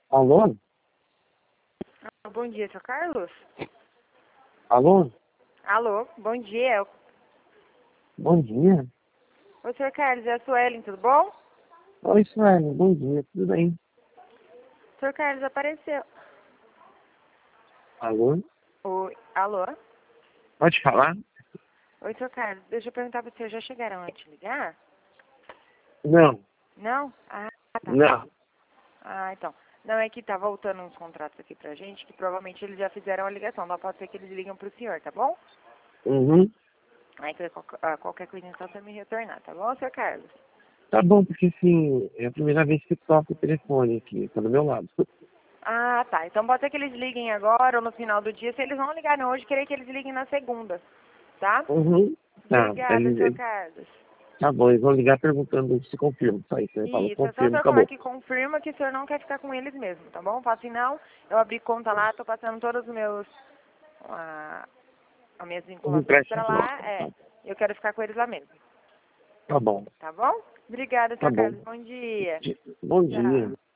Alô? Bom dia, seu Carlos? Alô? Alô, bom dia. Bom dia. Oi, senhor Carlos, é a Suelen, tudo bom? Oi, Sueli. Bom dia. Tudo bem? Senhor Carlos apareceu. Alô? Oi, alô? Pode falar? Oi, senhor Carlos, deixa eu perguntar pra você, já chegaram a te ligar? Não. Não? Ah, tá. Não. Ah, então. Não, é que tá voltando uns contratos aqui pra gente, que provavelmente eles já fizeram a ligação, não pode ser que eles ligam pro senhor, tá bom? Uhum. Aí qualquer coisa então você me retornar, tá bom, senhor Carlos? Tá bom, porque assim, é a primeira vez que toco o telefone aqui, tá do meu lado. Ah, tá. Então pode ser que eles liguem agora ou no final do dia. Se eles não ligarem hoje, queria que eles liguem na segunda, tá? Uhum. Tá. Obrigada, seu Carlos. Tá bom, eles vão ligar perguntando se confirma. Só isso, você fala, Isso, é só o confirma, senhor falar acabou. que confirma que o senhor não quer ficar com eles mesmo, tá bom? Fala assim, não, eu abri conta lá, tô passando todos os meus, as minhas Os vinculações pra empréstimos. lá, eu quero ficar com eles lá mesmo, Tá bom. tá bom? Obrigada, Tá seu bom. Carlos, bom dia. Bom Tchau. dia.